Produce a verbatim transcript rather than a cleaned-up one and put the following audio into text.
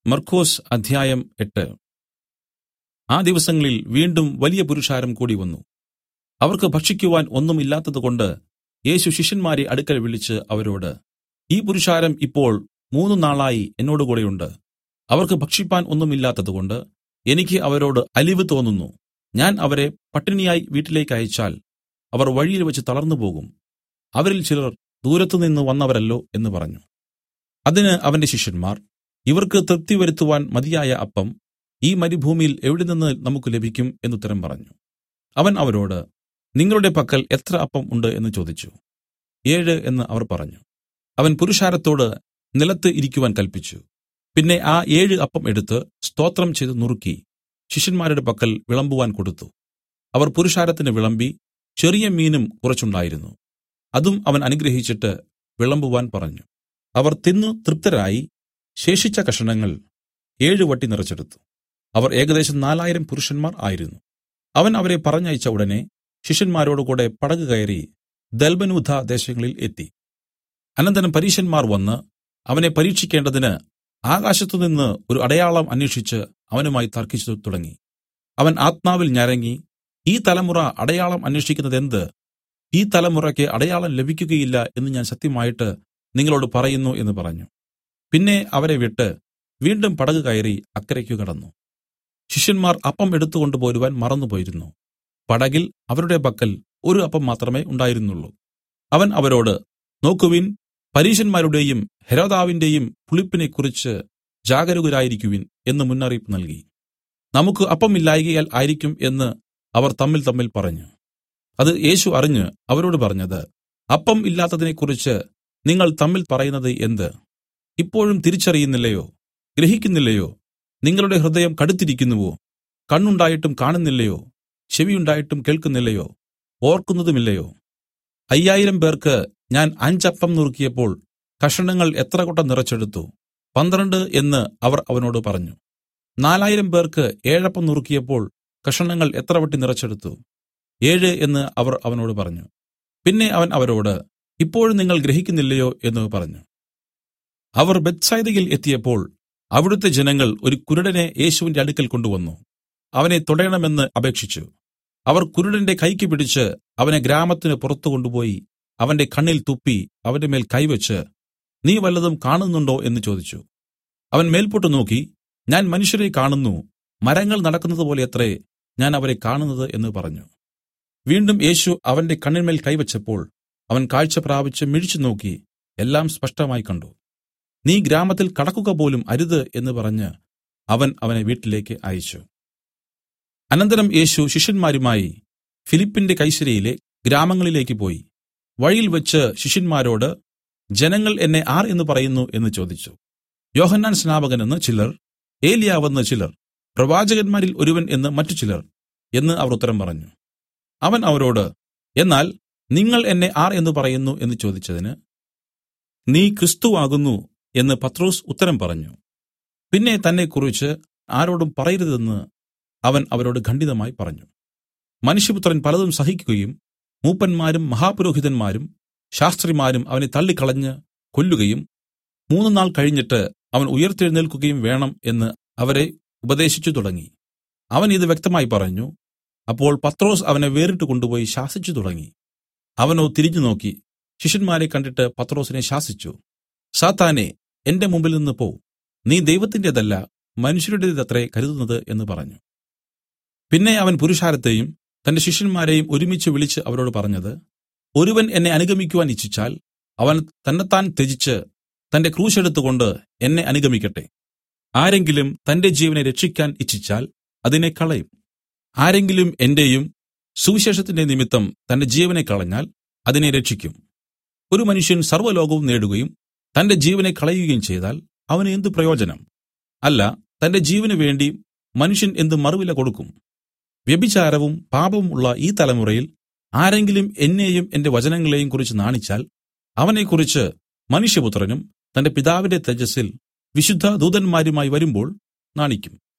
മർക്കൊസ് അധ്യായം എട്ട്. ആ ദിവസങ്ങളിൽ വീണ്ടും വലിയ പുരുഷാരം കൂടിവന്നു. അവർക്ക് ഭക്ഷിക്കുവാൻ ഒന്നും ഇല്ലാത്തതുകൊണ്ട് യേശു ശിഷ്യന്മാരെ അടുക്കൽ വിളിച്ച് അവരോട്, ഈ പുരുഷാരം ഇപ്പോൾ മൂന്നു നാളായി എന്നോടുകൂടെ ഉണ്ട്. അവർക്ക് ഭക്ഷിപ്പാൻ ഒന്നും ഇല്ലാത്തതുകൊണ്ട് എനിക്ക് അവരോട് അലിവ് തോന്നുന്നു. ഞാൻ അവരെ പട്ടിണിയായി വീട്ടിലേക്ക് അയച്ചാൽ അവർ വഴിയിൽ വെച്ച് തളർന്നുപോകും. അവരിൽ ചിലർ ദൂരത്തുനിന്ന് വന്നവരല്ലോ എന്ന് പറഞ്ഞു. അതിന് അവന്റെ ശിഷ്യന്മാർ, ഇവർക്ക് തൃപ്തി വരുത്തുവാൻ മതിയായ അപ്പം ഈ മരുഭൂമിയിൽ എവിടെനിന്ന് നമുക്ക് ലഭിക്കും എന്നുത്തരം പറഞ്ഞു. അവൻ അവരോട്, നിങ്ങളുടെ പക്കൽ എത്ര അപ്പം ഉണ്ട് എന്ന് ചോദിച്ചു. ഏഴ് എന്ന് അവർ പറഞ്ഞു. അവൻ പുരുഷാരത്തോട് നിലത്ത് ഇരിക്കുവാൻ കല്പിച്ചു. പിന്നെ ആ ഏഴ് അപ്പം എടുത്ത് സ്തോത്രം ചെയ്ത് നുറുക്കി ശിഷ്യന്മാരുടെ പക്കൽ വിളമ്പുവാൻ കൊടുത്തു. അവർ പുരുഷാരത്തിന് വിളമ്പി. ചെറിയ മീനും കുറച്ചുണ്ടായിരുന്നു. അതും അവൻ അനുഗ്രഹിച്ചിട്ട് വിളമ്പുവാൻ പറഞ്ഞു. അവർ തിന്നു തൃപ്തരായി. ശേഷിച്ച കഷണങ്ങൾ ഏഴ് വട്ടി നിറച്ചെടുത്തു. അവർ ഏകദേശം നാലായിരം പുരുഷന്മാർ ആയിരുന്നു. അവൻ അവരെ പറഞ്ഞയച്ച ഉടനെ ശിഷ്യന്മാരോടുകൂടെ പടക് കയറി ദൽമനൂഥ ദേശങ്ങളിൽ എത്തി. അനന്തരം പരീശന്മാർ വന്ന് അവനെ പരീക്ഷിക്കേണ്ടതിന് ആകാശത്തുനിന്ന് ഒരു അടയാളം അന്വേഷിച്ച് അവനുമായി തർക്കിച്ചു തുടങ്ങി. അവൻ ആത്മാവിൽ ഞരങ്ങി, ഈ തലമുറ അടയാളം അന്വേഷിക്കുന്നതെന്ത്? ഈ തലമുറയ്ക്ക് അടയാളം ലഭിക്കുകയില്ല എന്ന് ഞാൻ സത്യമായിട്ട് നിങ്ങളോട് പറയുന്നു എന്ന് പറഞ്ഞു. പിന്നെ അവരെ വിട്ട് വീണ്ടും പടക് കയറി അക്കരയ്ക്ക് കടന്നു. ശിഷ്യന്മാർ അപ്പം എടുത്തുകൊണ്ട് പോരുവാൻ മറന്നുപോയിരുന്നു. പടകിൽ അവരുടെ പക്കൽ ഒരു അപ്പം മാത്രമേ ഉണ്ടായിരുന്നുള്ളൂ. അവൻ അവരോട്, നോക്കുവിൻ, പരീശന്മാരുടെയും ഹെരോദാവിന്റെയും പുളിപ്പിനെക്കുറിച്ച് ജാഗരൂകരായിരിക്കുവിൻ എന്ന് മുന്നറിയിപ്പ് നൽകി. നമുക്ക് അപ്പം ഇല്ലായ്കയാൽ ആയിരിക്കും എന്ന് അവർ തമ്മിൽ തമ്മിൽ പറഞ്ഞു. അത് യേശു അറിഞ്ഞ് അവരോട് പറഞ്ഞത്, അപ്പം ഇല്ലാത്തതിനെക്കുറിച്ച് നിങ്ങൾ തമ്മിൽ പറയുന്നത് എന്ത്? ഇപ്പോഴും തിരിച്ചറിയുന്നില്ലയോ? ഗ്രഹിക്കുന്നില്ലയോ? നിങ്ങളുടെ ഹൃദയം കടുത്തിരിക്കുന്നുവോ? കണ്ണുണ്ടായിട്ടും കാണുന്നില്ലയോ? ചെവിയുണ്ടായിട്ടും കേൾക്കുന്നില്ലയോ? ഓർക്കുന്നതുമില്ലയോ? അയ്യായിരം പേർക്ക് ഞാൻ അഞ്ചപ്പം നുറുക്കിയപ്പോൾ കഷണങ്ങൾ എത്ര കൊട്ട നിറച്ചെടുത്തു? പന്ത്രണ്ട് എന്ന് അവർ അവനോട് പറഞ്ഞു. നാലായിരം പേർക്ക് ഏഴപ്പം നുറുക്കിയപ്പോൾ കഷണങ്ങൾ എത്ര വട്ടി നിറച്ചെടുത്തു? ഏഴ് എന്ന് അവർ അവനോട് പറഞ്ഞു. പിന്നെ അവൻ അവരോട്, ഇപ്പോഴും നിങ്ങൾ ഗ്രഹിക്കുന്നില്ലയോ എന്ന് പറഞ്ഞു. അവർ ബേത്ത്സയിദയിൽ എത്തിയപ്പോൾ അവിടുത്തെ ജനങ്ങൾ ഒരു കുരുടനെ യേശുവിന്റെ അടുക്കൽ കൊണ്ടുവന്നു. അവനെ തൊടേണമെന്ന് അപേക്ഷിച്ചു. അവർ കുരുടന്റെ കൈക്ക് പിടിച്ച് അവനെ ഗ്രാമത്തിന് പുറത്തു കൊണ്ടുപോയി അവന്റെ കണ്ണിൽ തുപ്പി അവന്റെ മേൽ കൈവച്ച്, നീ വല്ലതും കാണുന്നുണ്ടോ എന്ന് ചോദിച്ചു. അവൻ മേൽപോട്ട് നോക്കി, ഞാൻ മനുഷ്യരെ കാണുന്നു, മരങ്ങൾ നടക്കുന്നത് പോലെയത്രേ ഞാൻ അവരെ കാണുന്നത് എന്ന് പറഞ്ഞു. വീണ്ടും യേശു അവന്റെ കണ്ണിന്മേൽ കൈവച്ചപ്പോൾ അവൻ കാഴ്ച പ്രാപിച്ച് മിഴിച്ചു നോക്കി എല്ലാം സ്പഷ്ടമായി കണ്ടു. നീ ഗ്രാമത്തിൽ കടക്കുക പോലും അരുത് എന്ന് പറഞ്ഞ് അവൻ അവനെ വീട്ടിലേക്ക് അയച്ചു. അനന്തരം യേശു ശിഷ്യന്മാരുമായി ഫിലിപ്പിന്റെ കൈസര്യയിലെ ഗ്രാമങ്ങളിലേക്ക് പോയി. വഴിയിൽ വെച്ച് ശിഷ്യന്മാരോട്, ജനങ്ങൾ എന്നെ ആർ എന്ന് പറയുന്നു എന്ന് ചോദിച്ചു. യോഹന്നാൻ സ്നാപകൻ എന്ന് ചിലർ, ഏലിയാവെന്ന് ചിലർ, പ്രവാചകന്മാരിൽ ഒരുവൻ എന്ന് മറ്റു ചിലർ എന്ന് അവർ ഉത്തരം പറഞ്ഞു. അവൻ അവരോട്, എന്നാൽ നിങ്ങൾ എന്നെ ആർ എന്ന് പറയുന്നു എന്ന് ചോദിച്ചതിന്, നീ ക്രിസ്തു ആകുന്നു എന്ന് പത്രൊസ് ഉത്തരം പറഞ്ഞു. പിന്നെ തന്നെക്കുറിച്ച് ആരോടും പറയരുതെന്ന് അവൻ അവരോട് ഖണ്ഡിതമായി പറഞ്ഞു. മനുഷ്യപുത്രൻ പലതും സഹിക്കുകയും മൂപ്പന്മാരും മഹാപുരോഹിതന്മാരും ശാസ്ത്രിമാരും അവനെ തള്ളിക്കളഞ്ഞ് കൊല്ലുകയും മൂന്ന് നാൾ കഴിഞ്ഞിട്ട് അവൻ ഉയിർത്തെഴുന്നേൽക്കുകയും വേണം എന്ന് അവരെ ഉപദേശിച്ചു തുടങ്ങി. അവൻ ഇത് വ്യക്തമായി പറഞ്ഞു. അപ്പോൾ പത്രൊസ് അവനെ വേറിട്ട് കൊണ്ടുപോയി ശാസിച്ചു തുടങ്ങി. അവനോ തിരിഞ്ഞു നോക്കി ശിഷ്യന്മാരെ കണ്ടിട്ട് പത്രൊസിനെ ശാസിച്ചു. സാത്താനെ, എന്റെ മുമ്പിൽ നിന്ന് പോ, നീ ദൈവത്തിൻ്റെതല്ല മനുഷ്യരുടേതത്രേ കരുതുന്നത് എന്ന് പറഞ്ഞു. പിന്നെ അവൻ പുരുഷാരത്തെയും തന്റെ ശിഷ്യന്മാരെയും ഒരുമിച്ച് വിളിച്ച് അവരോട് പറഞ്ഞത്, ഒരുവൻ എന്നെ അനുഗമിക്കുവാൻ ഇച്ഛിച്ചാൽ അവൻ തന്നെത്താൻ ത്യജിച്ച് തന്റെ ക്രൂശെടുത്തുകൊണ്ട് എന്നെ അനുഗമിക്കട്ടെ. ആരെങ്കിലും തന്റെ ജീവനെ രക്ഷിക്കാൻ ഇച്ഛിച്ചാൽ അതിനെ കളയും. ആരെങ്കിലും എന്റെയും സുവിശേഷത്തിന്റെ നിമിത്തം തന്റെ ജീവനെ കളഞ്ഞാൽ അതിനെ രക്ഷിക്കും. ഒരു മനുഷ്യൻ സർവ്വലോകവും നേടുകയും തന്റെ ജീവനെ കളയുകയും ചെയ്താൽ അവന് എന്ത് പ്രയോജനം? അല്ല, തന്റെ ജീവന് വേണ്ടി മനുഷ്യൻ എന്ത് മറുവില കൊടുക്കും? വ്യഭിചാരവും പാപവും ഉള്ള ഈ തലമുറയിൽ ആരെങ്കിലും എന്നെയും എന്റെ വചനങ്ങളെയും കുറിച്ച് നാണിച്ചാൽ അവനെക്കുറിച്ച് മനുഷ്യപുത്രനും തന്റെ പിതാവിന്റെ തേജസ്സിൽ വിശുദ്ധ ദൂതന്മാരുമായി വരുമ്പോൾ നാണിക്കും.